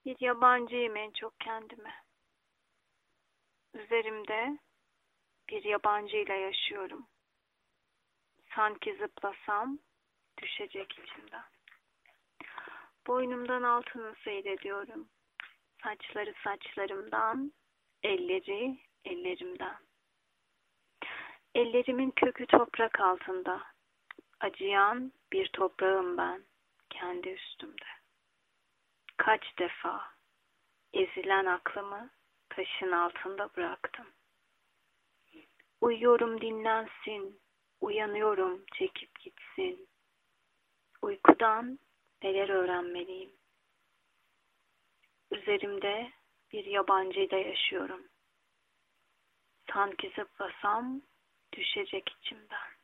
Bir yabancıyım en çok kendime. Üzerimde bir yabancıyla yaşıyorum. Sanki zıplasam düşecek içimden. Boynumdan altını seyrediyorum. Saçları saçlarımdan, elleri ellerimden. Ellerimin kökü toprak altında. Acıyan bir toprağım ben kendi üstümde. Kaç defa ezilen aklımı taşın altında bıraktım. Uyuyorum dinlensin, uyanıyorum çekip gitsin. Uykudan neler öğrenmeliyim? Üzerimde bir yabancıyla yaşıyorum. Sanki zıplasam düşecek içimden.